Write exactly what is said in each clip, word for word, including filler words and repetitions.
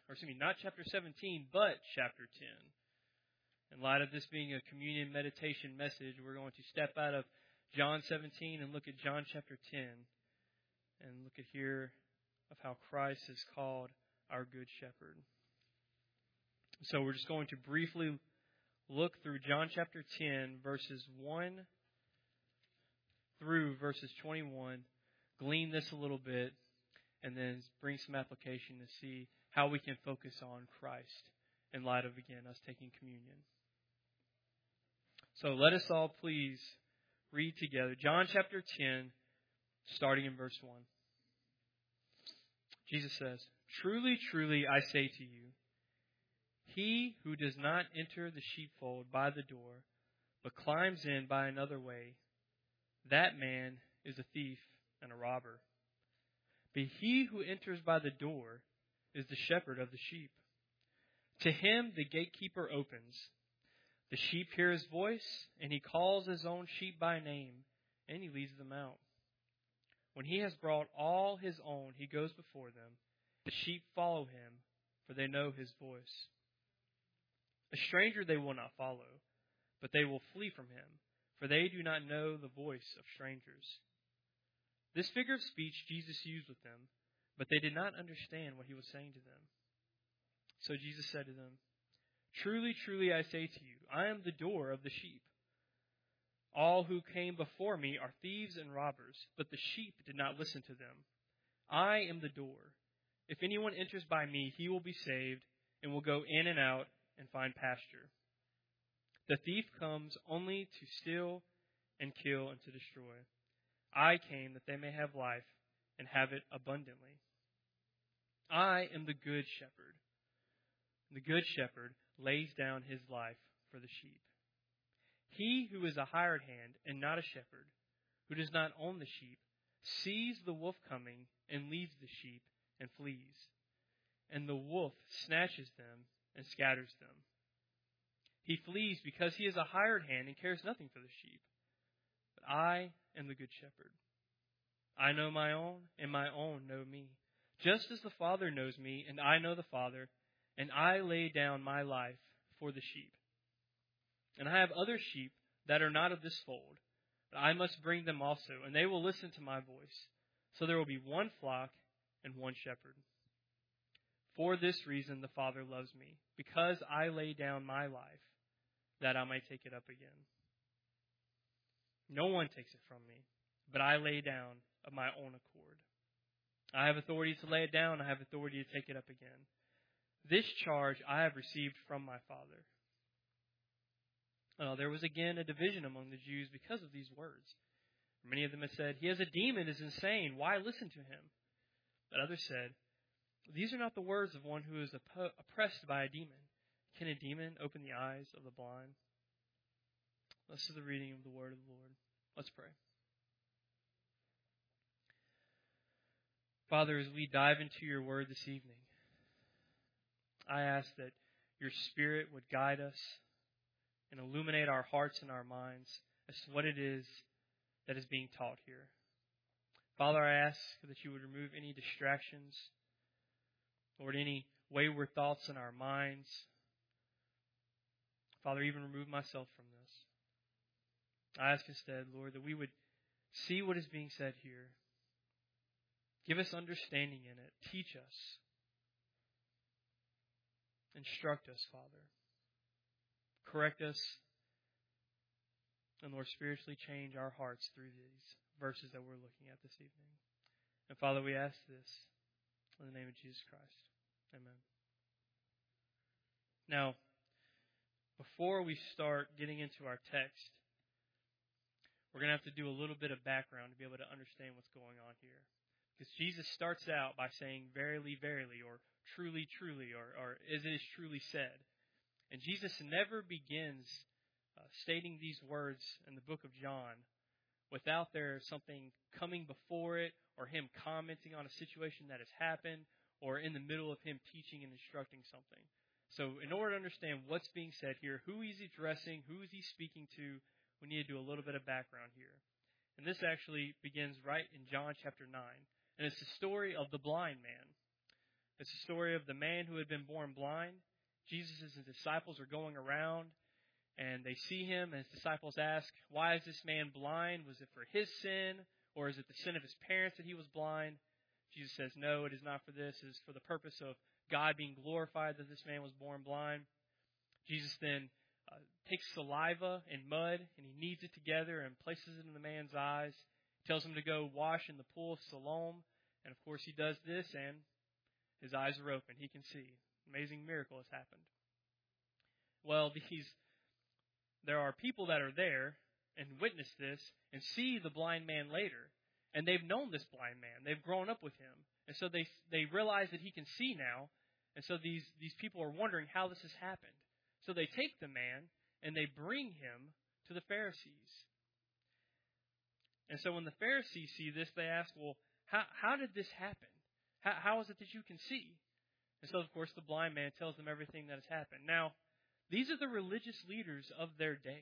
or excuse me, not chapter seventeen, but chapter ten. In light of this being a communion meditation message, we're going to step out of John seventeen and look at John chapter ten and look at here of how Christ is called our Good Shepherd. So we're just going to briefly look through John chapter ten, verses one through verses twenty-one, glean this a little bit, and then bring some application to see how we can focus on Christ in light of, again, us taking communion. So let us all please read together John chapter ten, starting in verse one. Jesus says, "Truly, truly, I say to you, he who does not enter the sheepfold by the door, but climbs in by another way, that man is a thief and a robber. But he who enters by the door is the shepherd of the sheep. To him the gatekeeper opens. The sheep hear his voice, and he calls his own sheep by name, and he leads them out. When he has brought all his own, he goes before them. The sheep follow him, for they know his voice. A stranger they will not follow, but they will flee from him, for they do not know the voice of strangers." This figure of speech Jesus used with them, but they did not understand what he was saying to them. So Jesus said to them, "Truly, truly, I say to you, I am the door of the sheep. All who came before me are thieves and robbers, but the sheep did not listen to them. I am the door. If anyone enters by me, he will be saved and will go in and out and find pasture. The thief comes only to steal and kill and to destroy. I came that they may have life and have it abundantly. I am the good shepherd. The good shepherd lays down his life for the sheep. He who is a hired hand and not a shepherd, who does not own the sheep, sees the wolf coming and leaves the sheep and flees. And the wolf snatches them and scatters them. He flees because he is a hired hand and cares nothing for the sheep. But I am the good shepherd. I know my own, and my own know me. Just as the Father knows me, and I know the Father, and I lay down my life for the sheep. And I have other sheep that are not of this fold, but I must bring them also, and they will listen to my voice. So there will be one flock and one shepherd. For this reason the Father loves me, because I lay down my life, that I might take it up again. No one takes it from me, but I lay down of my own accord. I have authority to lay it down, I have authority to take it up again. This charge I have received from my Father." Uh, there was again a division among the Jews because of these words. Many of them had said, "He has a demon, is insane. Why listen to him?" But others said, "These are not the words of one who is oppressed by a demon. Can a demon open the eyes of the blind?" This is the reading of the word of the Lord. Let's pray. Father, as we dive into your word this evening, I ask that your Spirit would guide us and illuminate our hearts and our minds as to what it is that is being taught here. Father, I ask that you would remove any distractions, Lord, any wayward thoughts in our minds. Father, even remove myself from this. I ask instead, Lord, that we would see what is being said here. Give us understanding in it. Teach us. Instruct us, Father. Correct us. And Lord, spiritually change our hearts through these verses that we're looking at this evening. And Father, we ask this in the name of Jesus Christ. Amen. Now, before we start getting into our text, we're going to have to do a little bit of background to be able to understand what's going on here. Because Jesus starts out by saying, "Verily, verily," or "truly, truly," or, or "as it is truly said." And Jesus never begins uh, stating these words in the book of John without there something coming before it, or him commenting on a situation that has happened, or in the middle of him teaching and instructing something. So in order to understand what's being said here, who is he addressing, who is he speaking to, we need to do a little bit of background here. And this actually begins right in John chapter nine. And it's the story of the blind man. It's the story of the man who had been born blind. Jesus and his disciples are going around, and they see him, and his disciples ask, why is this man blind? Was it for his sin, or is it the sin of his parents that he was blind? Jesus says, no, it is not for this. It is for the purpose of God being glorified that this man was born blind. Jesus then uh, takes saliva and mud, and he kneads it together and places it in the man's eyes. He tells him to go wash in the pool of Siloam. And, of course, he does this, and his eyes are open. He can see. Amazing miracle has happened. Well, these there are people that are there and witness this and see the blind man later. And they've known this blind man. They've grown up with him. And so they they realize that he can see now. And so these, these people are wondering how this has happened. So they take the man and they bring him to the Pharisees. And so when the Pharisees see this, they ask, well, how, how did this happen? How, how is it that you can see? And so, of course, the blind man tells them everything that has happened. Now, these are the religious leaders of their day.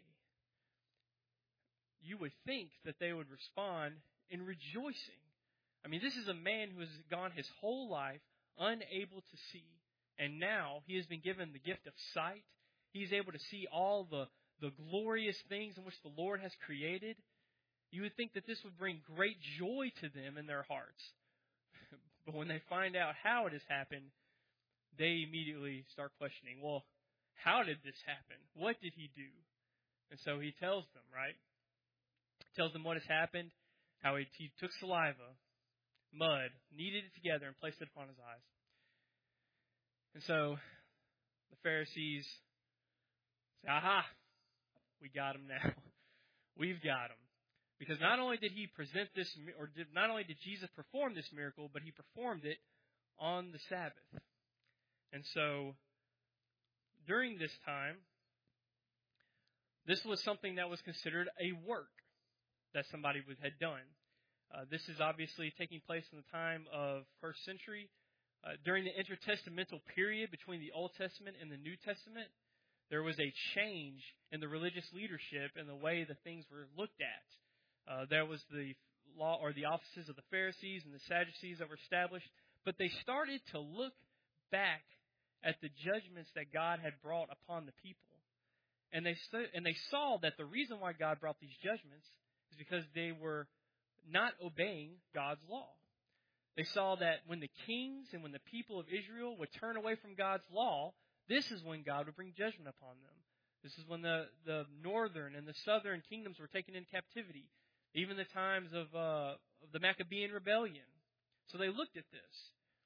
You would think that they would respond in rejoicing. I mean, this is a man who has gone his whole life unable to see. And now he has been given the gift of sight. He's able to see all the, the glorious things in which the Lord has created. You would think that this would bring great joy to them in their hearts. But when they find out how it has happened, they immediately start questioning, well, how did this happen? What did he do? And so he tells them, right? He tells them what has happened, how he, he took saliva, mud, kneaded it together, and placed it upon his eyes. And so the Pharisees say, aha, we got him now. We've got him. Because not only did he present this, or did, not only did Jesus perform this miracle, but he performed it on the Sabbath. And so during this time, this was something that was considered a work that somebody had done. Uh, this is obviously taking place in the time of first century. Uh, during the intertestamental period between the Old Testament and the New Testament, there was a change in the religious leadership and the way that things were looked at. Uh, there was the law or the offices of the Pharisees and the Sadducees that were established, but they started to look back at the judgments that God had brought upon the people. And they and they saw that the reason why God brought these judgments is because they were not obeying God's law. They saw that when the kings and when the people of Israel would turn away from God's law, this is when God would bring judgment upon them. This is when the, the northern and the southern kingdoms were taken in captivity, even the times of, uh, of the Maccabean rebellion. So they looked at this.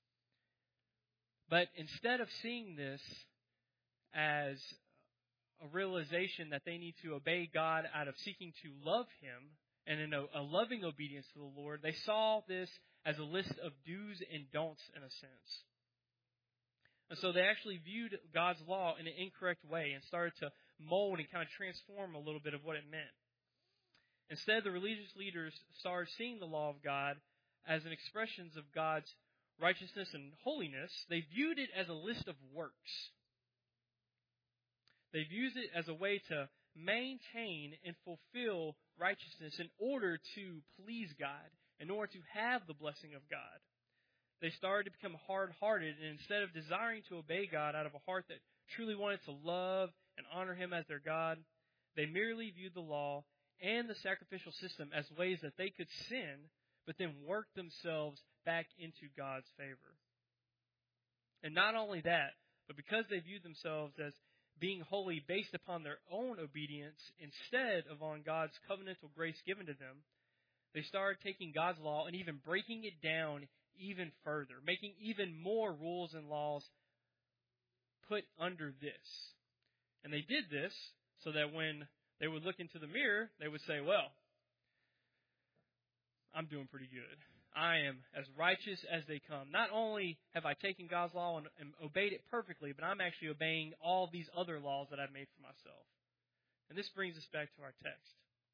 But instead of seeing this as a realization that they need to obey God out of seeking to love Him and in a, a loving obedience to the Lord, they saw this as a list of do's and don'ts in a sense. And so they actually viewed God's law in an incorrect way and started to mold and kind of transform a little bit of what it meant. Instead, the religious leaders started seeing the law of God as an expression of God's righteousness and holiness. They viewed it as a list of works. They viewed it as a way to maintain and fulfill righteousness in order to please God, in order to have the blessing of God. They started to become hard-hearted, and instead of desiring to obey God out of a heart that truly wanted to love and honor Him as their God, they merely viewed the law and the sacrificial system as ways that they could sin, but then work themselves back into God's favor. And not only that, but because they viewed themselves as being holy based upon their own obedience instead of on God's covenantal grace given to them, they started taking God's law and even breaking it down even further, making even more rules and laws put under this. And they did this so that when they would look into the mirror, they would say, well, I'm doing pretty good. I am as righteous as they come. Not only have I taken God's law and, and obeyed it perfectly, but I'm actually obeying all these other laws that I've made for myself. And this brings us back to our text.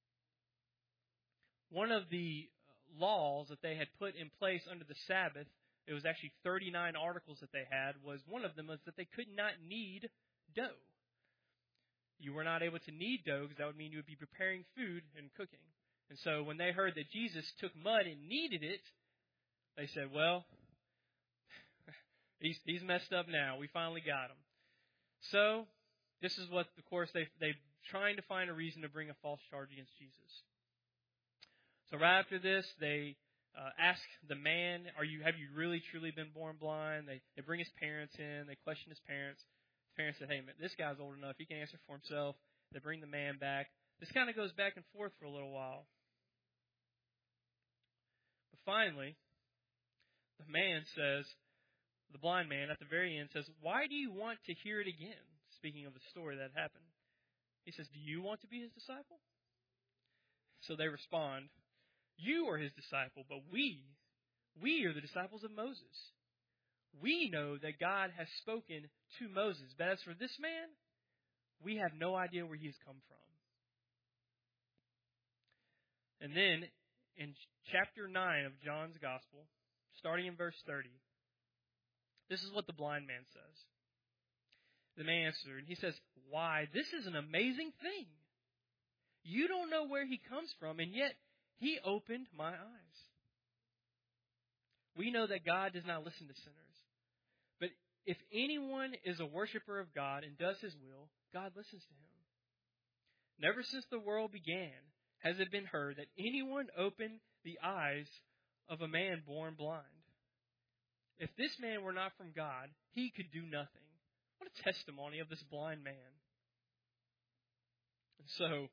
One of the laws that they had put in place under the Sabbath, it was actually thirty-nine articles that they had, was one of them was that they could not knead dough. You were not able to knead dough because that would mean you would be preparing food and cooking. And so when they heard that Jesus took mud and kneaded it, they said, well, He's, he's messed up now. We finally got him. So, this is what, of course, they, they're trying to find a reason to bring a false charge against Jesus. So right after this, they uh, ask the man, "Are you? Have you really, truly been born blind?" They, they bring his parents in. They question his parents. His parents said, "Hey, man, this guy's old enough. He can answer for himself." They bring the man back. This kind of goes back and forth for a little while. But finally, the man says, the blind man at the very end says, "Why do you want to hear it again?" Speaking of the story that happened. He says, "Do you want to be his disciple?" So they respond, "You are his disciple, but we, we are the disciples of Moses. We know that God has spoken to Moses. But as for this man, we have no idea where he has come from." And then in chapter nine of John's Gospel, starting in verse thirty, this is what the blind man says. The man answered, and he says, "Why, this is an amazing thing. You don't know where he comes from, and yet he opened my eyes. We know that God does not listen to sinners. But if anyone is a worshiper of God and does his will, God listens to him. Never since the world began has it been heard that anyone opened the eyes of a man born blind. If this man were not from God, he could do nothing." What a testimony of this blind man. And so,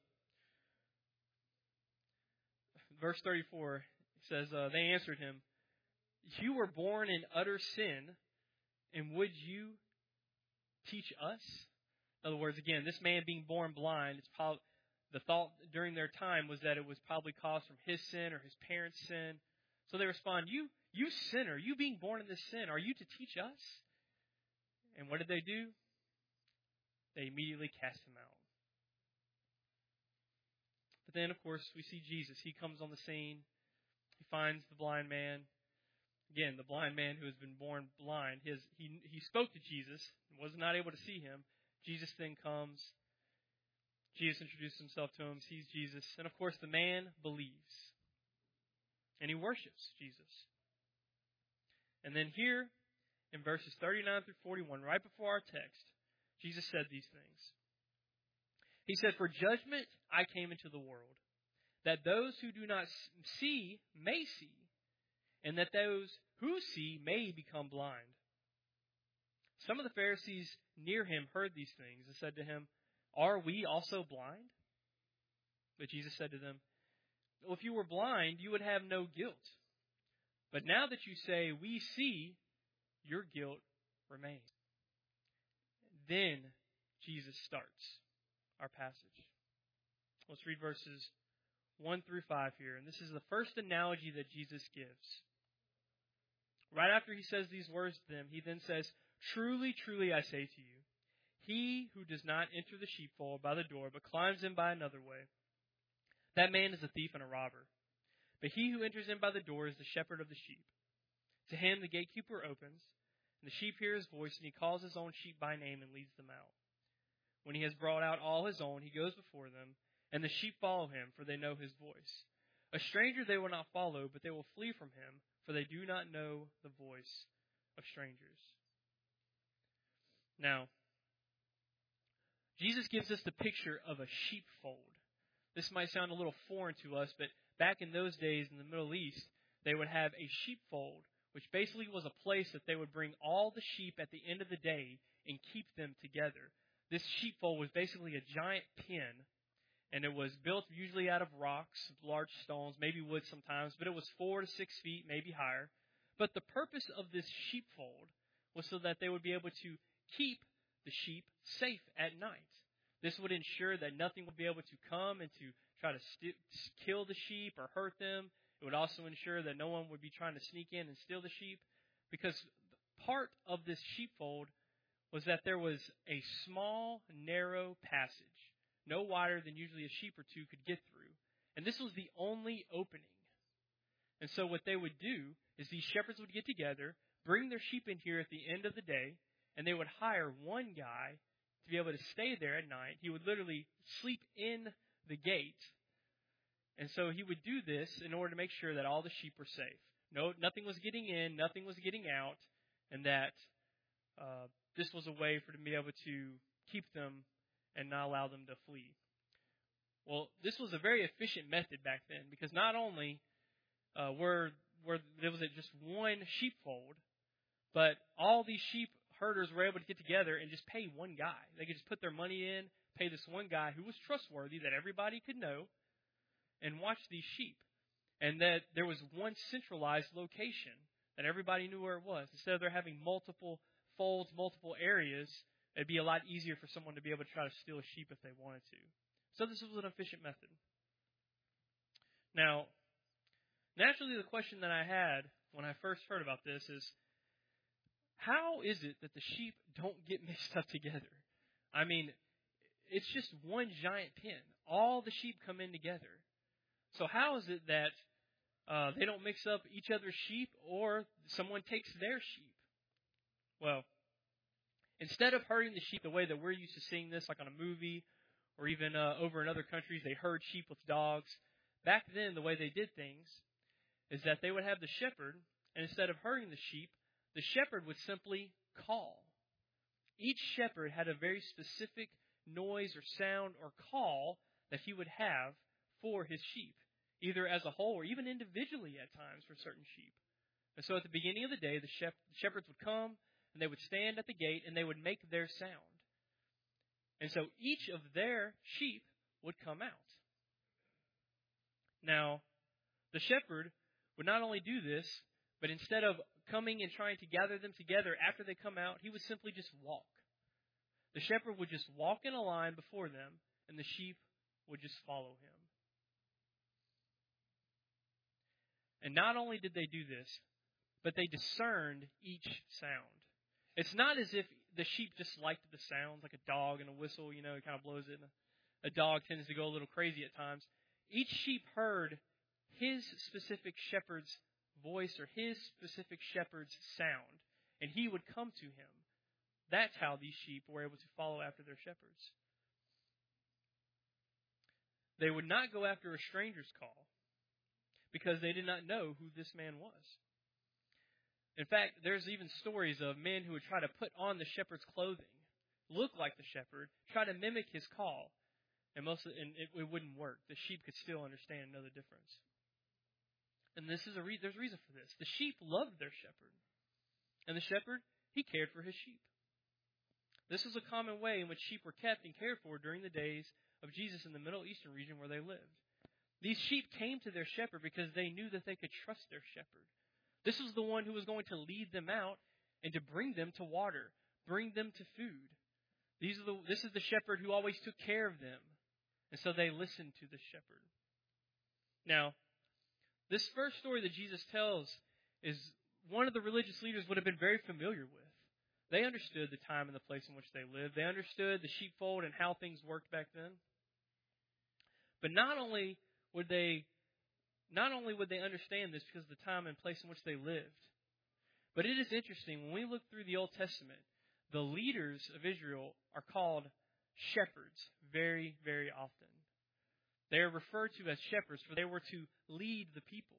verse thirty-four says, uh, they answered him, "You were born in utter sin, and would you teach us?" In other words, again, this man being born blind, it's probably, the thought during their time was that it was probably caused from his sin or his parents' sin. So they respond, you, you sinner, you being born in this sin, are you to teach us?" And what did they do? They immediately cast him out. But then, of course, we see Jesus. He comes on the scene. He finds the blind man. Again, the blind man who has been born blind. His, he, he spoke to Jesus and was not able to see him. Jesus then comes. Jesus introduces himself to him, sees Jesus. And, of course, the man believes. And he worships Jesus. And then here, in verses thirty-nine through forty-one, right before our text, Jesus said these things. He said, "For judgment I came into the world, that those who do not see may see, and that those who see may become blind." Some of the Pharisees near him heard these things and said to him, "Are we also blind?" But Jesus said to them, "Well, if you were blind, you would have no guilt. But now that you say, 'We see,' your guilt remains." Then Jesus starts our passage. Let's read verses one through five here. And this is the first analogy that Jesus gives. Right after he says these words to them, he then says, "Truly, truly, I say to you, he who does not enter the sheepfold by the door, but climbs in by another way, that man is a thief and a robber. But he who enters in by the door is the shepherd of the sheep. To him the gatekeeper opens, and the sheep hear his voice, and he calls his own sheep by name and leads them out. When he has brought out all his own, he goes before them, and the sheep follow him, for they know his voice. A stranger they will not follow, but they will flee from him, for they do not know the voice of strangers." Now, Jesus gives us the picture of a sheepfold. This might sound a little foreign to us, but back in those days in the Middle East, they would have a sheepfold, which basically was a place that they would bring all the sheep at the end of the day and keep them together. This sheepfold was basically a giant pen, and it was built usually out of rocks, large stones, maybe wood sometimes, but it was four to six feet, maybe higher. But the purpose of this sheepfold was so that they would be able to keep the sheep safe at night. This would ensure that nothing would be able to come and to try to st- kill the sheep or hurt them. It would also ensure that no one would be trying to sneak in and steal the sheep, because part of this sheepfold was that there was a small, narrow passage, no wider than usually a sheep or two could get through. And this was the only opening. And so what they would do is these shepherds would get together, bring their sheep in here at the end of the day, and they would hire one guy to be able to stay there at night. He would literally sleep in the gate. And so he would do this in order to make sure that all the sheep were safe. No, nothing was getting in, nothing was getting out, and that uh, this was a way for them to be able to keep them and not allow them to flee. Well, this was a very efficient method back then, because not only uh, were, were there was just one sheepfold, but all these sheep herders were able to get together and just pay one guy. They could just put their money in, pay this one guy who was trustworthy, that everybody could know, and watch these sheep. And that there was one centralized location that everybody knew where it was. Instead of there having multiple folds, multiple areas, it'd be a lot easier for someone to be able to try to steal a sheep if they wanted to. So this was an efficient method. Now, naturally the question that I had when I first heard about this is, how is it that the sheep don't get mixed up together? I mean, it's just one giant pen. All the sheep come in together. So how is it that uh, they don't mix up each other's sheep, or someone takes their sheep? Well, instead of herding the sheep the way that we're used to seeing this, like on a movie, or even uh, over in other countries, they herd sheep with dogs. Back then, the way they did things is that they would have the shepherd, and instead of herding the sheep, the shepherd would simply call. Each shepherd had a very specific noise or sound or call that he would have for his sheep, either as a whole or even individually at times for certain sheep. And so at the beginning of the day, the shepherds would come, and they would stand at the gate, and they would make their sound. And so each of their sheep would come out. Now, the shepherd would not only do this, but instead of coming and trying to gather them together after they come out, he would simply just walk. The shepherd would just walk in a line before them, and the sheep would just follow him. And not only did they do this, but they discerned each sound. It's not as if the sheep just liked the sounds, like a dog and a whistle, you know, it kind of blows it. A dog tends to go a little crazy at times. Each sheep heard his specific shepherd's voice or his specific shepherd's sound, and he would come to him. That's how these sheep were able to follow after their shepherds. They would not go after a stranger's call, because they did not know who this man was. In fact, there's even stories of men who would try to put on the shepherd's clothing, look like the shepherd, try to mimic his call, and most of, and it, it wouldn't work. The sheep could still understand and know the difference. And this is a re- there's a reason for this. The sheep loved their shepherd, and the shepherd, he cared for his sheep. This was a common way in which sheep were kept and cared for during the days of Jesus in the Middle Eastern region where they lived. These sheep came to their shepherd because they knew that they could trust their shepherd. This was the one who was going to lead them out and to bring them to water, bring them to food. These are the, this is the shepherd who always took care of them. And so they listened to the shepherd. Now, this first story that Jesus tells is one of the religious leaders would have been very familiar with. They understood the time and the place in which they lived. They understood the sheepfold and how things worked back then. But not only would they Not only would they understand this because of the time and place in which they lived, but it is interesting, when we look through the Old Testament, the leaders of Israel are called shepherds very, very often. They are referred to as shepherds, for they were to lead the people.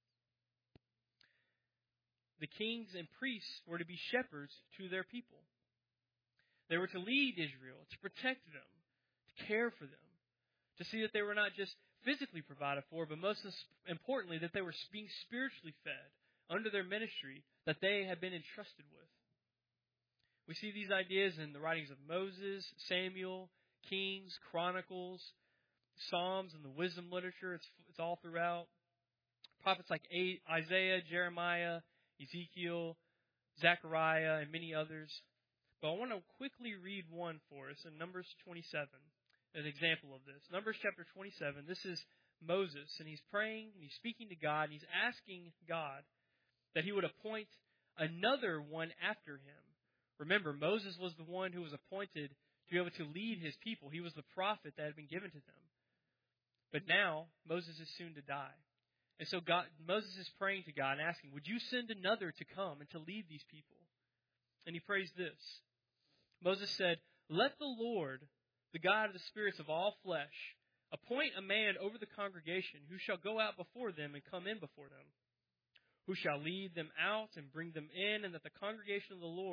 The kings and priests were to be shepherds to their people. They were to lead Israel, to protect them, to care for them, to see that they were not just physically provided for, but most importantly, that they were being spiritually fed under their ministry that they had been entrusted with. We see these ideas in the writings of Moses, Samuel, Kings, Chronicles, Psalms, and the wisdom literature. It's, it's all throughout. Prophets like Isaiah, Jeremiah, Ezekiel, Zechariah, and many others. But I want to quickly read one for us in Numbers twenty-seven. An example of this. Numbers chapter twenty-seven. This is Moses, and he's praying, and he's speaking to God, and he's asking God that he would appoint another one after him. Remember, Moses was the one who was appointed to be able to lead his people. He was the prophet that had been given to them. But now, Moses is soon to die. And so God, Moses is praying to God and asking, would you send another to come and to lead these people? And he prays this. Moses said, let the Lord, the God of the spirits of all flesh, appoint a man over the congregation who shall go out before them and come in before them, who shall lead them out and bring them in, and that the congregation of the Lord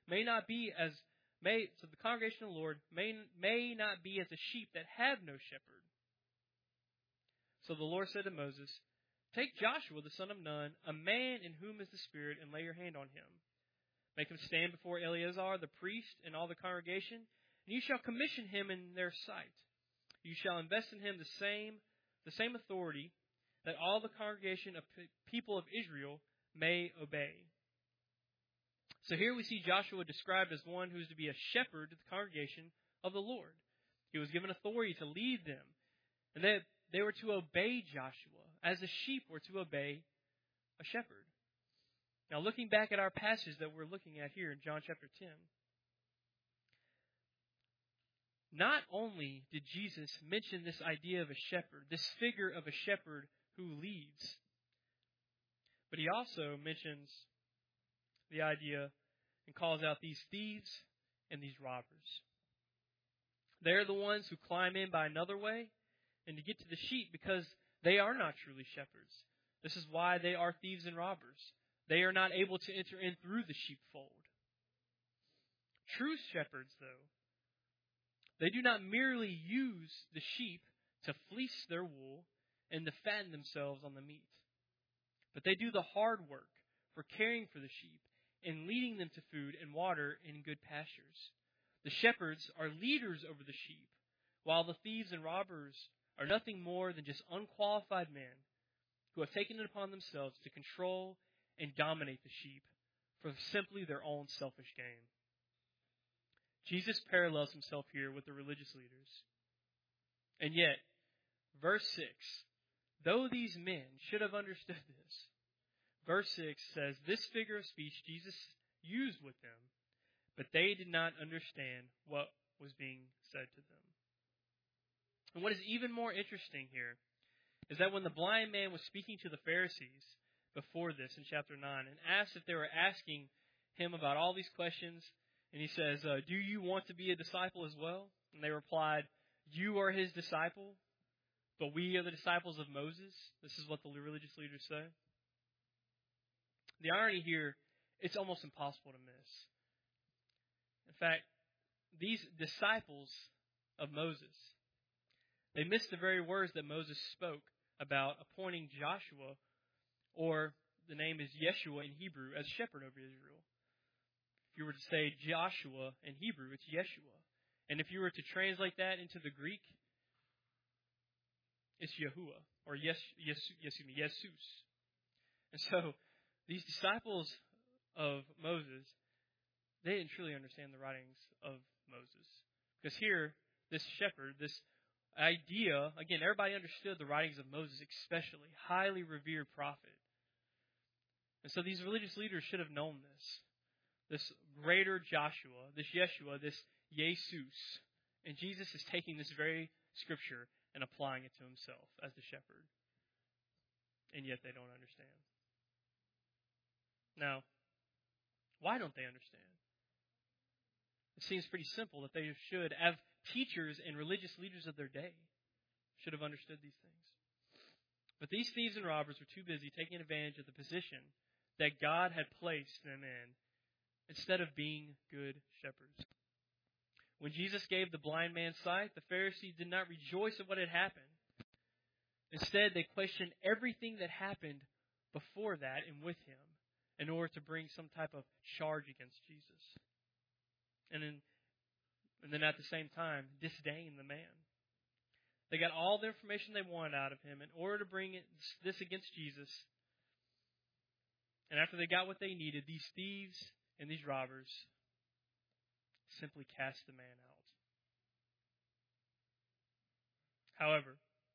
may not be as may so the congregation of the Lord may may not be as a sheep that have no shepherd. So the Lord said to Moses, take Joshua the son of Nun, a man in whom is the Spirit, and lay your hand on him. Make him stand before Eleazar the priest and all the congregation, and you shall commission him in their sight. You shall invest in him the same the same authority that all the congregation of people of Israel may obey. So here we see Joshua described as one who is to be a shepherd to the congregation of the Lord. He was given authority to lead them, and that they were to obey Joshua as a sheep were to obey a shepherd. Now, looking back at our passage that we're looking at here in John chapter ten, not only did Jesus mention this idea of a shepherd, this figure of a shepherd who leads, but he also mentions the idea and calls out these thieves and these robbers. They're the ones who climb in by another way and to get to the sheep because they are not truly shepherds. This is why they are thieves and robbers. They are not able to enter in through the sheepfold. True shepherds, though, they do not merely use the sheep to fleece their wool and to fatten themselves on the meat, but they do the hard work for caring for the sheep and leading them to food and water in good pastures. The shepherds are leaders over the sheep, while the thieves and robbers are nothing more than just unqualified men who have taken it upon themselves to control and dominate the sheep for simply their own selfish gain. Jesus parallels himself here with the religious leaders. And yet, verse six, though these men should have understood this, verse six says, this figure of speech Jesus used with them, but they did not understand what was being said to them. And what is even more interesting here is that when the blind man was speaking to the Pharisees before this in chapter nine and asked if they were asking him about all these questions, and he says, uh, do you want to be a disciple as well? And they replied, you are his disciple, but we are the disciples of Moses. This is what the religious leaders say. The irony here, it's almost impossible to miss. In fact, these disciples of Moses, they missed the very words that Moses spoke about appointing Joshua, or the name is Yeshua in Hebrew, as shepherd over Israel. If you were to say Joshua in Hebrew, it's Yeshua. And if you were to translate that into the Greek, it's Yahuwah, or yes, yes, excuse me, Jesus. And so, these disciples of Moses, they didn't truly understand the writings of Moses. Because here, this shepherd, this idea, again, everybody understood the writings of Moses, especially, highly revered prophet. And so these religious leaders should have known this. This greater Joshua, this Yeshua, this Jesus. And Jesus is taking this very scripture and applying it to himself as the shepherd. And yet they don't understand. Now, why don't they understand? It seems pretty simple that they should, as teachers and religious leaders of their day, should have understood these things. But these thieves and robbers were too busy taking advantage of the position that God had placed them in instead of being good shepherds. When Jesus gave the blind man sight, the Pharisees did not rejoice at what had happened. Instead, they questioned everything that happened before that and with him in order to bring some type of charge against Jesus. And then, and then at the same time, disdain the man. They got all the information they wanted out of him in order to bring it, this against Jesus. And after they got what they needed, these thieves and these robbers simply cast the man out. However,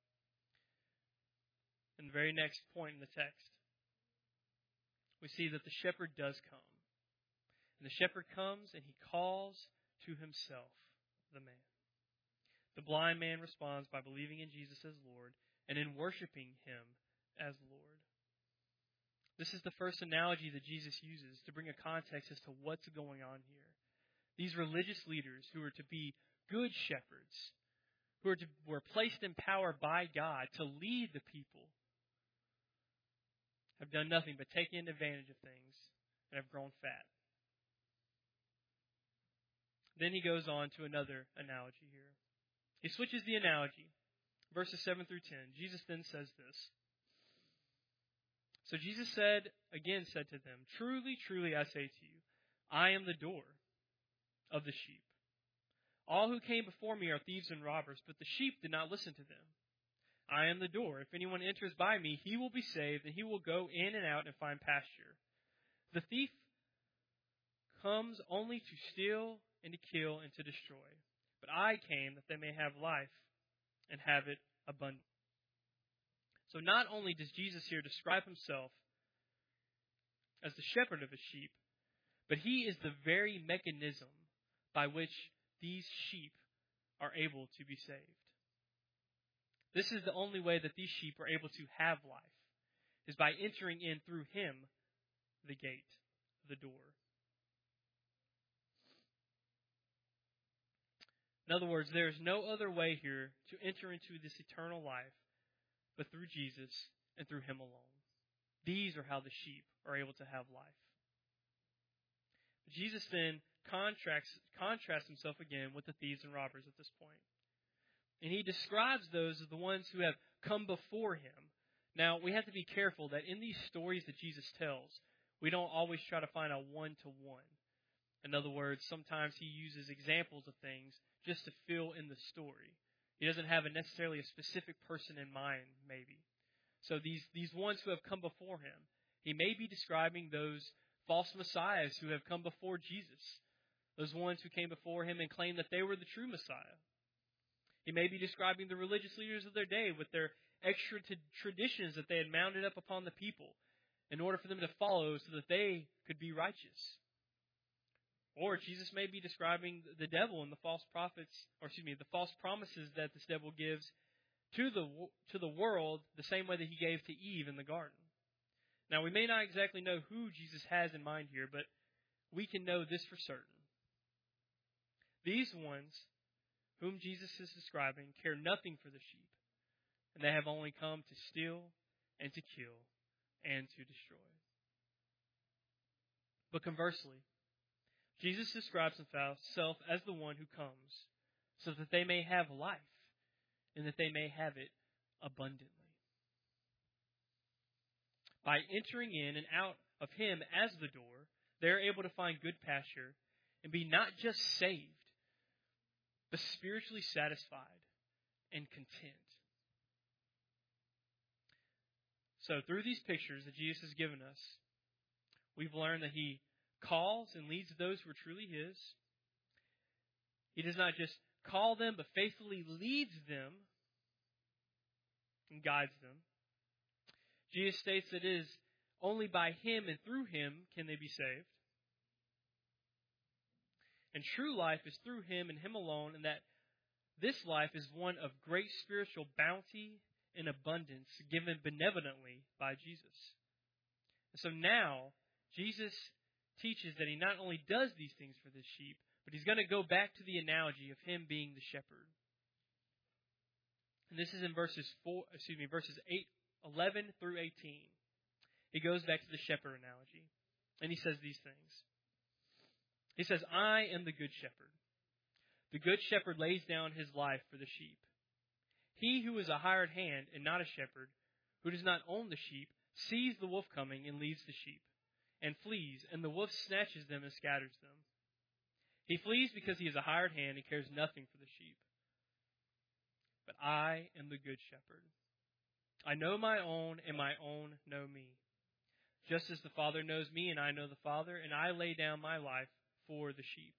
in the very next point in the text, we see that the shepherd does come. And the shepherd comes and he calls to himself the man. The blind man responds by believing in Jesus as Lord and in worshiping him as Lord. This is the first analogy that Jesus uses to bring a context as to what's going on here. These religious leaders who are to be good shepherds, who are to, were placed in power by God to lead the people, have done nothing but taken advantage of things and have grown fat. Then he goes on to another analogy here. He switches the analogy. Verses seven through ten. Jesus then says this. So Jesus said, again said to them, "Truly, truly, I say to you, I am the door of the sheep. All who came before me are thieves and robbers, but the sheep did not listen to them. I am the door. If anyone enters by me, he will be saved, and he will go in and out and find pasture. The thief comes only to steal and to kill and to destroy. But I came that they may have life and have it abundantly." So not only does Jesus here describe himself as the shepherd of his sheep, but he is the very mechanism by which these sheep are able to be saved. This is the only way that these sheep are able to have life, is by entering in through him, the gate, the door. In other words, there is no other way here to enter into this eternal life but through Jesus and through him alone. These are how the sheep are able to have life. Jesus then contrasts, contrasts himself again with the thieves and robbers at this point. And he describes those as the ones who have come before him. Now, we have to be careful that in these stories that Jesus tells, we don't always try to find a one-to-one. In other words, sometimes he uses examples of things just to fill in the story. He doesn't have a necessarily a specific person in mind, maybe. So these, these ones who have come before him, he may be describing those false messiahs who have come before Jesus, those ones who came before him and claimed that they were the true Messiah. He may be describing the religious leaders of their day with their extra t- traditions that they had mounted up upon the people in order for them to follow so that they could be righteous. Or Jesus may be describing the devil and the false prophets, or excuse me, the false promises that this devil gives to the to the world the same way that he gave to Eve in the garden. Now, we may not exactly know who Jesus has in mind here, but we can know this for certain. These ones whom Jesus is describing care nothing for the sheep, and they have only come to steal and to kill and to destroy. But conversely, Jesus describes himself as the one who comes so that they may have life and that they may have it abundantly. By entering in and out of him as the door, they are able to find good pasture and be not just saved, but spiritually satisfied and content. So through these pictures that Jesus has given us, we've learned that he calls and leads those who are truly his. He does not just call them, but faithfully leads them and guides them. Jesus states that it is only by him and through him can they be saved. And true life is through him and him alone, and that this life is one of great spiritual bounty and abundance given benevolently by Jesus. And so now, Jesus teaches that he not only does these things for this sheep, but he's going to go back to the analogy of him being the shepherd. And this is in verses four, excuse me, verses eight, eleven through eighteen. He goes back to the shepherd analogy, and he says these things. He says, "I am the good shepherd. The good shepherd lays down his life for the sheep. He who is a hired hand and not a shepherd, who does not own the sheep, sees the wolf coming and leaves the sheep, and flees, and the wolf snatches them and scatters them. He flees because he is a hired hand and cares nothing for the sheep. But I am the good shepherd. I know my own, and my own know me. Just as the Father knows me, and I know the Father, and I lay down my life for the sheep.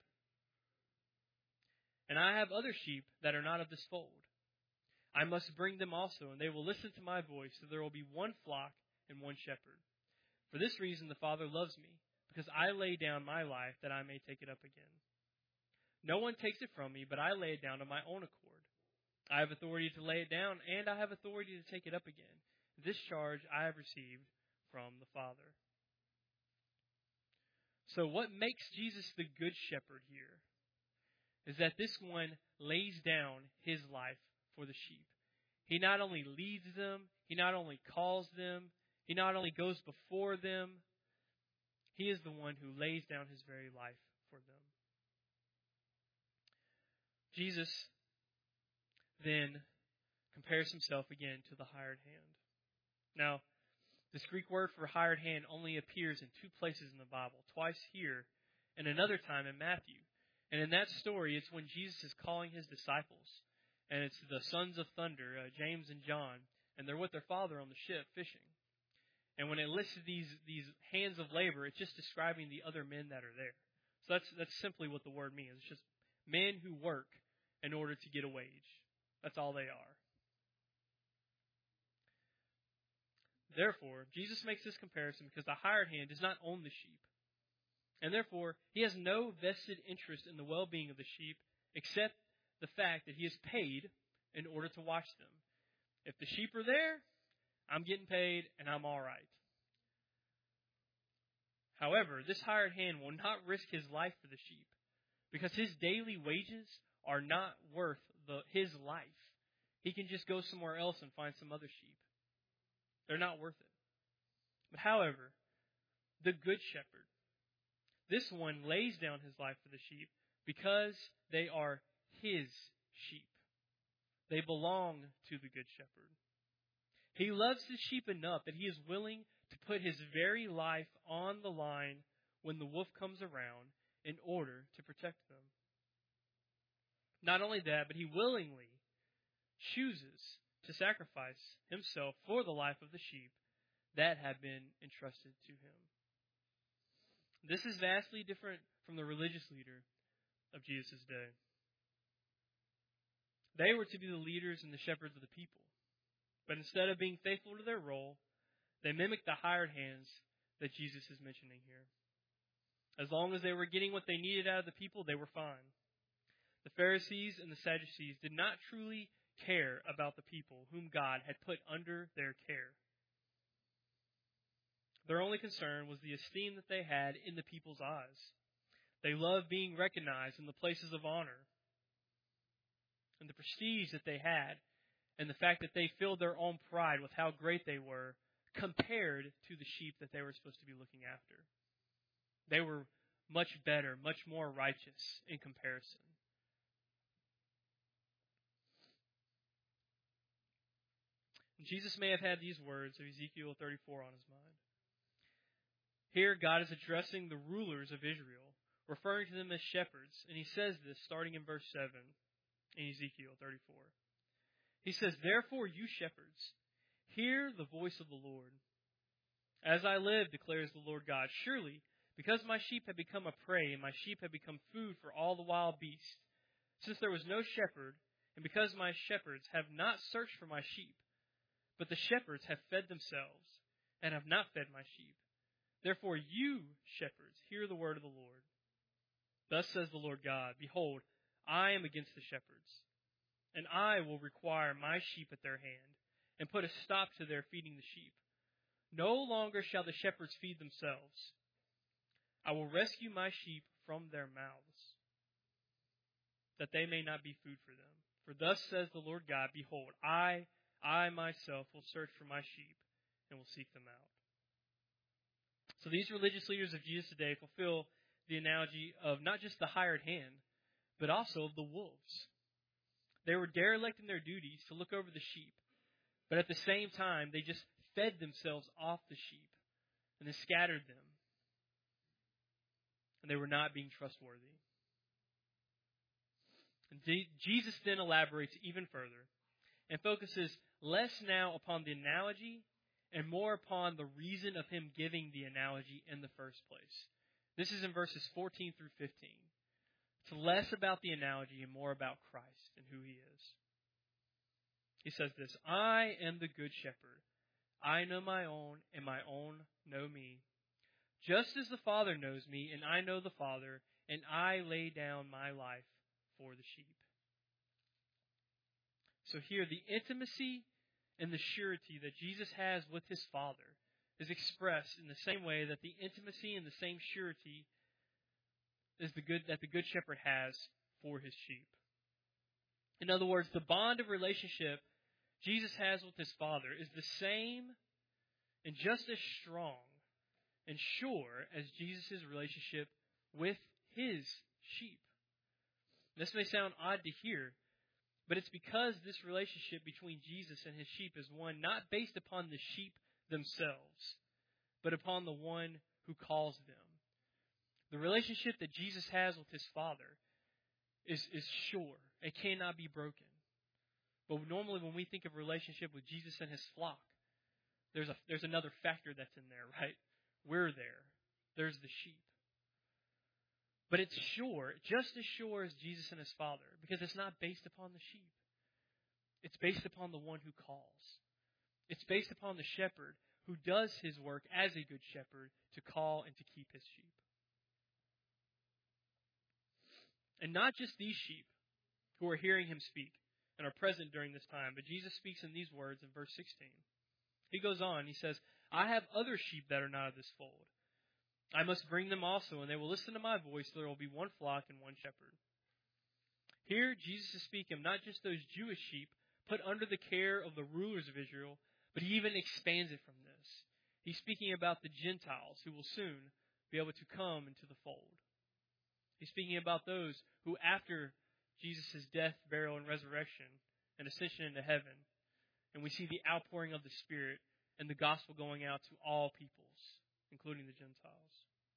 And I have other sheep that are not of this fold. I must bring them also, and they will listen to my voice, so there will be one flock and one shepherd. For this reason the Father loves me, because I lay down my life that I may take it up again. No one takes it from me, but I lay it down of my own accord. I have authority to lay it down, and I have authority to take it up again. This charge I have received from the Father." So what makes Jesus the good shepherd here is that this one lays down his life for the sheep. He not only leads them, he not only calls them, he not only goes before them, he is the one who lays down his very life for them. Jesus then compares himself again to the hired hand. Now, this Greek word for hired hand only appears in two places in the Bible, twice here and another time in Matthew. And in that story, it's when Jesus is calling his disciples, and it's the sons of thunder, uh, James and John, and they're with their father on the ship fishing. And when it lists these these hands of labor, it's just describing the other men that are there. So that's that's simply what the word means. It's just men who work in order to get a wage. That's all they are. Therefore, Jesus makes this comparison because the hired hand does not own the sheep. And therefore, he has no vested interest in the well-being of the sheep except the fact that he is paid in order to watch them. If the sheep are there, I'm getting paid and I'm all right. However, this hired hand will not risk his life for the sheep because his daily wages are not worth the, his life. He can just go somewhere else and find some other sheep. They're not worth it. But however, the good shepherd, this one lays down his life for the sheep because they are his sheep. They belong to the good shepherd. He loves the sheep enough that he is willing to put his very life on the line when the wolf comes around in order to protect them. Not only that, but he willingly chooses to sacrifice himself for the life of the sheep that have been entrusted to him. This is vastly different from the religious leader of Jesus' day. They were to be the leaders and the shepherds of the people. But instead of being faithful to their role, they mimicked the hired hands that Jesus is mentioning here. As long as they were getting what they needed out of the people, they were fine. The Pharisees and the Sadducees did not truly care about the people whom God had put under their care. Their only concern was the esteem that they had in the people's eyes. They loved being recognized in the places of honor and the prestige that they had, and the fact that they filled their own pride with how great they were compared to the sheep that they were supposed to be looking after. They were much better, much more righteous in comparison. Jesus may have had these words of Ezekiel thirty-four on his mind. Here, God is addressing the rulers of Israel, referring to them as shepherds, and he says this starting in verse seven in Ezekiel thirty-four. He says, "Therefore, you shepherds, hear the voice of the Lord. As I live, declares the Lord God, surely, because my sheep have become a prey, and my sheep have become food for all the wild beasts, since there was no shepherd, and because my shepherds have not searched for my sheep, but the shepherds have fed themselves, and have not fed my sheep. Therefore, you, shepherds, hear the word of the Lord. Thus says the Lord God, behold, I am against the shepherds, and I will require my sheep at their hand, and put a stop to their feeding the sheep. No longer shall the shepherds feed themselves. I will rescue my sheep from their mouths, that they may not be food for them. For thus says the Lord God, behold, I, I myself will search for my sheep, and will seek them out." So these religious leaders of Jesus today fulfill the analogy of not just the hired hand, but also of the wolves. They were derelict in their duties to look over the sheep, but at the same time, they just fed themselves off the sheep, and they scattered them, and they were not being trustworthy. And Jesus then elaborates even further and focuses less now upon the analogy and more upon the reason of him giving the analogy in the first place. This is in verses fourteen through fifteen. It's less about the analogy and more about Christ and who he is. He says this, "I am the good shepherd. I know my own, and my own know me. Just as the Father knows me, and I know the Father, and I lay down my life for the sheep." So here, the intimacy and the surety that Jesus has with his Father is expressed in the same way that the intimacy and the same surety is the good that the Good Shepherd has for his sheep. In other words, the bond of relationship Jesus has with his Father is the same and just as strong and sure as Jesus' relationship with his sheep. This may sound odd to hear, but it's because this relationship between Jesus and his sheep is one not based upon the sheep themselves, but upon the one who calls them. The relationship that Jesus has with his Father is, is sure. It cannot be broken. But normally when we think of relationship with Jesus and his flock, there's a there's another factor that's in there, right? We're there. There's the sheep. But it's sure, just as sure as Jesus and his Father, because it's not based upon the sheep. It's based upon the one who calls. It's based upon the shepherd who does his work as a good shepherd to call and to keep his sheep. And not just these sheep who are hearing him speak and are present during this time, but Jesus speaks in these words in verse sixteen. He goes on, he says, I have other sheep that are not of this fold. I must bring them also, and they will listen to my voice, so there will be one flock and one shepherd. Here, Jesus is speaking of not just those Jewish sheep put under the care of the rulers of Israel, but he even expands it from this. He's speaking about the Gentiles who will soon be able to come into the fold. He's speaking about those who, after Jesus' death, burial, and resurrection, and ascension into heaven, and we see the outpouring of the Spirit and the gospel going out to all peoples, including the Gentiles.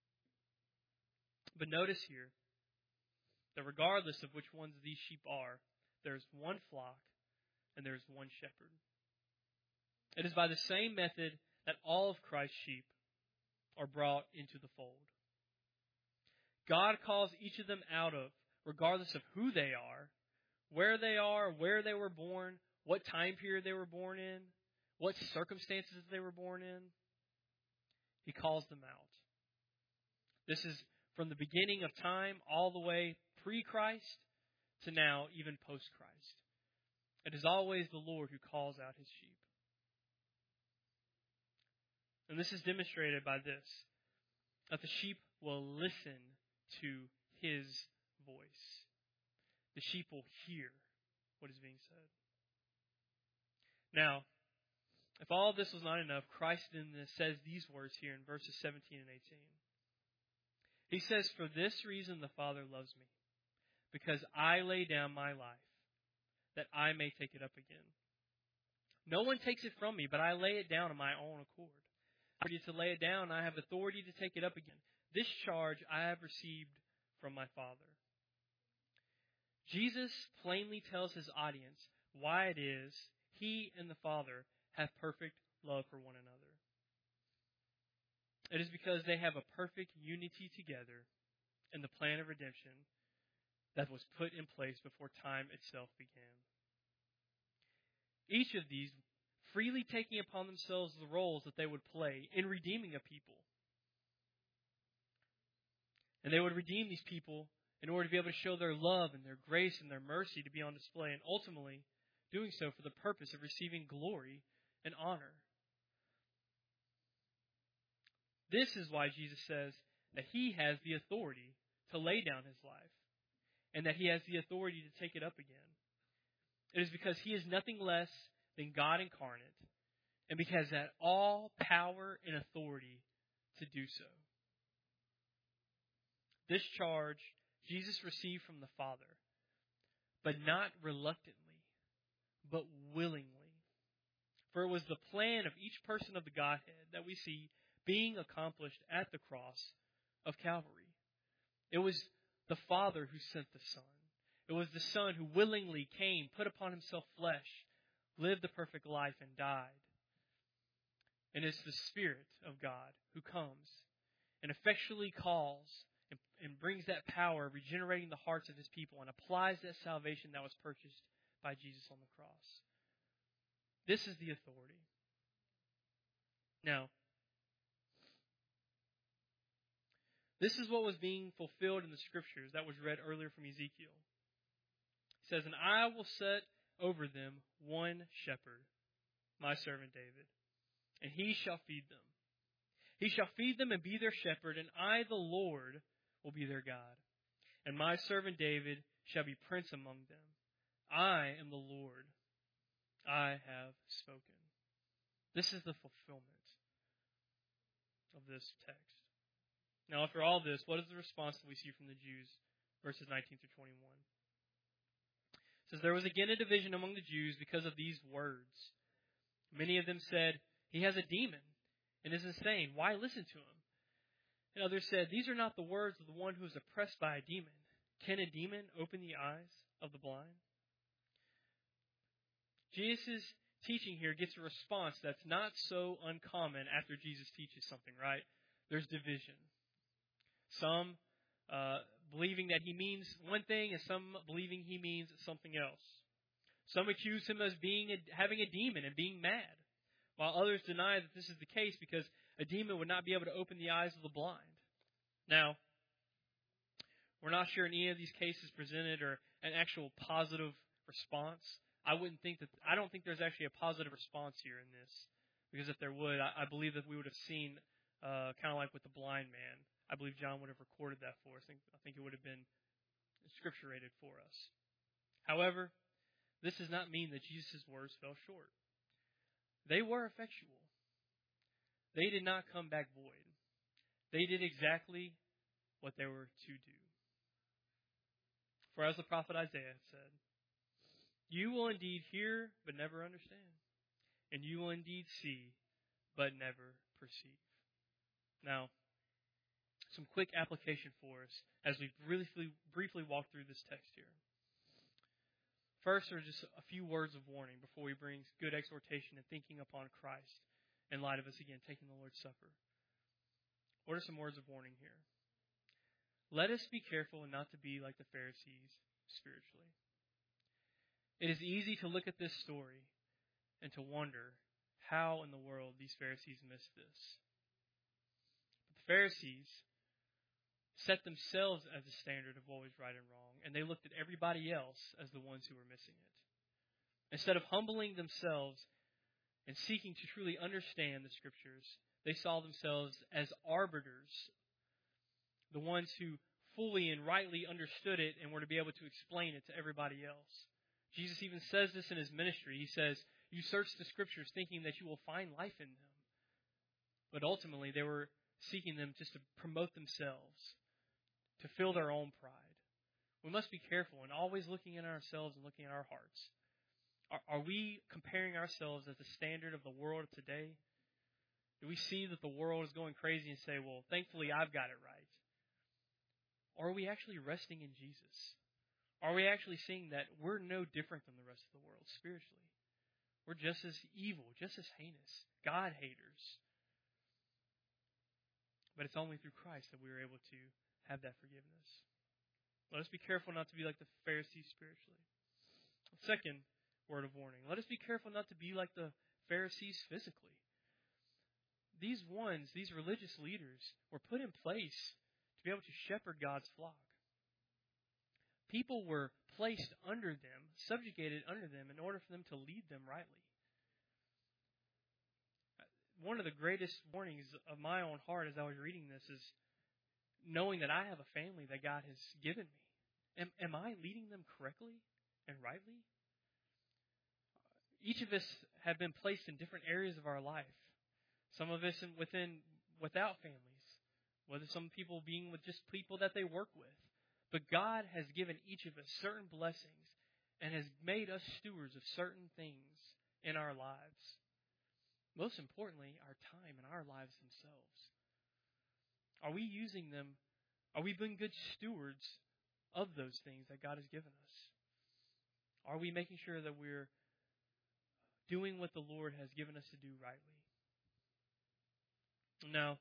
But notice here that regardless of which ones these sheep are, there's one flock and there's one shepherd. It is by the same method that all of Christ's sheep are brought into the fold. God calls each of them out of, regardless of who they are, where they are, where they were born, what time period they were born in, what circumstances they were born in. He calls them out. This is from the beginning of time all the way pre-Christ to now even post-Christ. It is always the Lord who calls out his sheep. And this is demonstrated by this, that the sheep will listen to his voice. The sheep will hear what is being said. Now, if all of this was not enough, Christ then says these words here in verses seventeen and eighteen. He says, for this reason the Father loves me, because I lay down my life, that I may take it up again. No one takes it from me, but I lay it down on my own accord. I have authority to lay it down, I have authority to take it up again. This charge I have received from my Father. Jesus plainly tells his audience why it is he and the Father have perfect love for one another. It is because they have a perfect unity together in the plan of redemption that was put in place before time itself began. Each of these freely taking upon themselves the roles that they would play in redeeming a people. And they would redeem these people in order to be able to show their love and their grace and their mercy to be on display, and ultimately doing so for the purpose of receiving glory and honor. This is why Jesus says that he has the authority to lay down his life and that he has the authority to take it up again. It is because he is nothing less than God incarnate, and because he has all power and authority to do so. This charge Jesus received from the Father, but not reluctantly, but willingly. For it was the plan of each person of the Godhead that we see being accomplished at the cross of Calvary. It was the Father who sent the Son. It was the Son who willingly came, put upon himself flesh, lived the perfect life, and died. And it's the Spirit of God who comes and effectually calls and, and brings that power of regenerating the hearts of his people and applies that salvation that was purchased by Jesus on the cross. This is the authority. Now, this is what was being fulfilled in the Scriptures that was read earlier from Ezekiel. It says, and I will set over them one shepherd, my servant David, and he shall feed them. He shall feed them and be their shepherd, and I, the Lord, will be their God. And my servant David shall be prince among them. I am the Lord. I have spoken. This is the fulfillment of this text. Now, after all this, what is the response that we see from the Jews? Verses nineteen through twenty-one. It says, there was again a division among the Jews because of these words. Many of them said, he has a demon and is insane. Why listen to him? And others said, these are not the words of the one who is oppressed by a demon. Can a demon open the eyes of the blind? Jesus' teaching here gets a response that's not so uncommon after Jesus teaches something, right? There's division. Some uh, believing that he means one thing and some believing he means something else. Some accuse him of being a, having a demon and being mad, while others deny that this is the case because a demon would not be able to open the eyes of the blind. Now, we're not sure in any of these cases presented or an actual positive response. I wouldn't think that, I don't think there's actually a positive response here in this, because if there would, I, I believe that we would have seen, uh, kind of like with the blind man. I believe John would have recorded that for us. I think, I think it would have been scripturated for us. However, this does not mean that Jesus' words fell short. They were effectual. They did not come back void. They did exactly what they were to do. For as the prophet Isaiah said, you will indeed hear, but never understand. And you will indeed see, but never perceive. Now, some quick application for us as we briefly, briefly walk through this text here. First, are just a few words of warning before we bring good exhortation and thinking upon Christ in light of us, again, taking the Lord's Supper. What are some words of warning here? Let us be careful and not to be like the Pharisees spiritually. It is easy to look at this story and to wonder how in the world these Pharisees missed this. But the Pharisees set themselves as a standard of what was right and wrong, and they looked at everybody else as the ones who were missing it. Instead of humbling themselves and seeking to truly understand the Scriptures, they saw themselves as arbiters, the ones who fully and rightly understood it and were to be able to explain it to everybody else. Jesus even says this in his ministry. He says, you search the Scriptures thinking that you will find life in them. But ultimately, they were seeking them just to promote themselves, to fill their own pride. We must be careful and always looking at ourselves and looking at our hearts. Are, are we comparing ourselves as the standard of the world of today? Do we see that the world is going crazy and say, well, thankfully I've got it right? Or are we actually resting in Jesus? Are we actually seeing that we're no different than the rest of the world spiritually? We're just as evil, just as heinous, God haters. But it's only through Christ that we are able to have that forgiveness. Let us be careful not to be like the Pharisees spiritually. Second word of warning. Let us be careful not to be like the Pharisees physically. These ones, these religious leaders, were put in place to be able to shepherd God's flock. People were placed under them, subjugated under them, in order for them to lead them rightly. One of the greatest warnings of my own heart as I was reading this is knowing that I have a family that God has given me. Am, am I leading them correctly and rightly? Each of us have been placed in different areas of our life. Some of us in, within without families, whether some people being with just people that they work with. But God has given each of us certain blessings and has made us stewards of certain things in our lives. Most importantly, our time and our lives themselves. Are we using them? Are we being good stewards of those things that God has given us? Are we making sure that we're doing what the Lord has given us to do rightly? Now,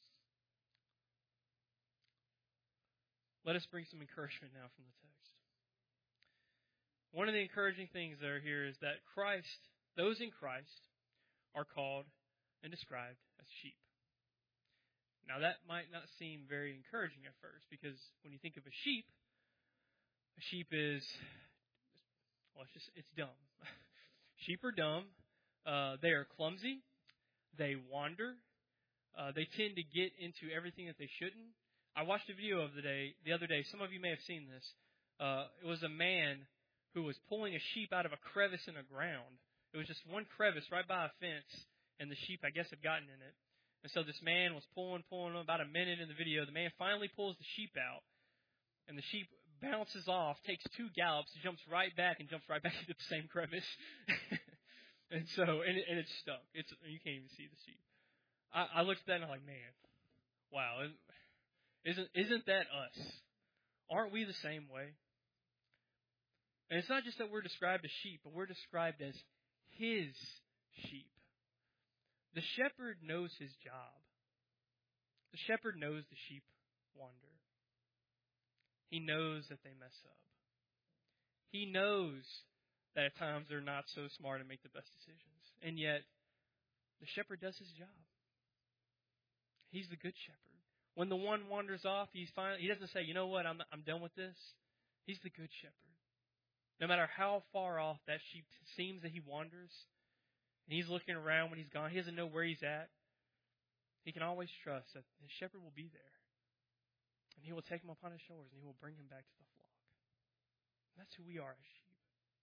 let us bring some encouragement now from the text. One of the encouraging things that are here is that Christ, those in Christ, are called and described as sheep. Now that might not seem very encouraging at first, because when you think of a sheep, a sheep is, well, it's just, it's dumb. Sheep are dumb. Uh, they are clumsy. They wander. Uh, they tend to get into everything that they shouldn't. I watched a video of the day, the other day. Some of you may have seen this. Uh, it was a man who was pulling a sheep out of a crevice in the ground. It was just one crevice right by a fence, and the sheep, I guess, had gotten in it. And so this man was pulling, pulling, about a minute in the video. The man finally pulls the sheep out, and the sheep bounces off, takes two gallops, jumps right back, and jumps right back into the same crevice. and so, and, it, and it's stuck. It's you can't even see the sheep. I, I looked at that and I'm like, man, wow, isn't isn't that us? Aren't we the same way? And it's not just that we're described as sheep, but we're described as His sheep. The shepherd knows his job. The shepherd knows the sheep wander. He knows that they mess up. He knows that at times they're not so smart and make the best decisions. And yet, the shepherd does his job. He's the good shepherd. When the one wanders off, he's finally, he doesn't say, you know what, I'm I'm done with this. He's the good shepherd. No matter how far off that sheep seems that he wanders, and he's looking around when he's gone, he doesn't know where he's at, he can always trust that his shepherd will be there. And he will take him upon his shoulders and he will bring him back to the flock. And that's who we are as sheep.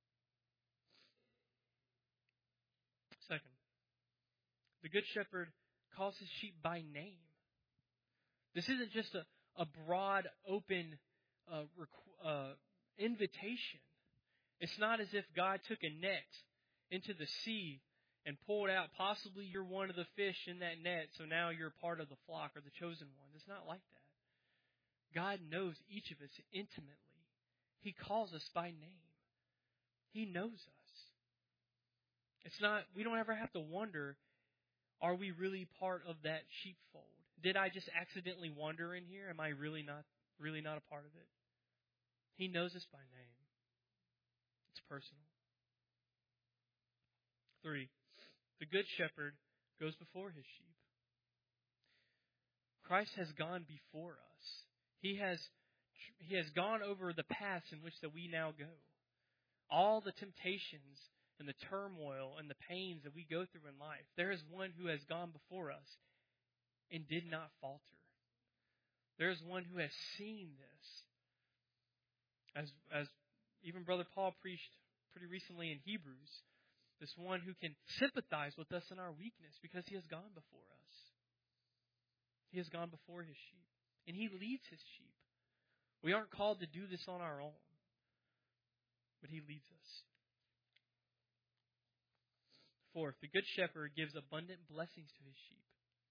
Second, the good shepherd calls his sheep by name. This isn't just a, a broad, open uh, requ- uh, invitation. It's not as if God took a net into the sea and pulled out, possibly you're one of the fish in that net, so now you're part of the flock or the chosen one. It's not like that. God knows each of us intimately. He calls us by name. He knows us. It's not, we don't ever have to wonder, are we really part of that sheepfold? Did I just accidentally wander in here? Am I really not, really not a part of it? He knows us by name. It's personal. Three, the good shepherd goes before his sheep. Christ has gone before us. He has, he has gone over the paths in which that we now go. All the temptations and the turmoil and the pains that we go through in life, there is one who has gone before us and did not falter. There is one who has seen this. As, as even Brother Paul preached pretty recently in Hebrews, this one who can sympathize with us in our weakness because he has gone before us. He has gone before his sheep. And he leads his sheep. We aren't called to do this on our own. But he leads us. Fourth, the good shepherd gives abundant blessings to his sheep.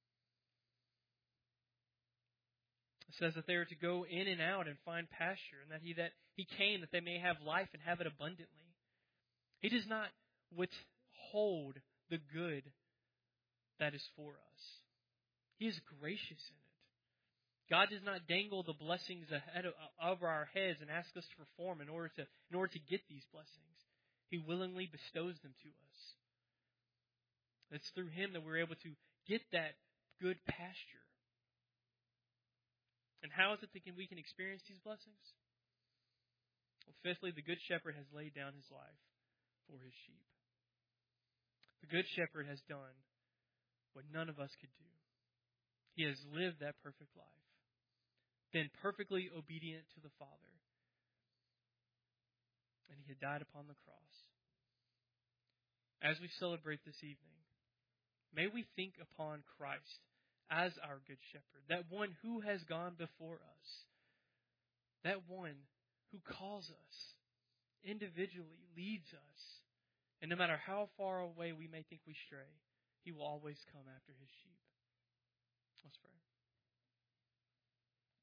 It says that they are to go in and out and find pasture, and that he that he came that they may have life and have it abundantly. He does not withhold the good that is for us. He is gracious in it. God does not dangle the blessings ahead of, over our heads and ask us to perform in order to in order to get these blessings. He willingly bestows them to us. It's through Him that we're able to get that good pasture. And how is it that we can experience these blessings? Well, fifthly, the good shepherd has laid down his life for his sheep. The good shepherd has done what none of us could do. He has lived that perfect life, been perfectly obedient to the Father, and He had died upon the cross. As we celebrate this evening, may we think upon Christ as our good shepherd, that one who has gone before us, that one who calls us individually, leads us, and no matter how far away we may think we stray, He will always come after His sheep. Let's pray.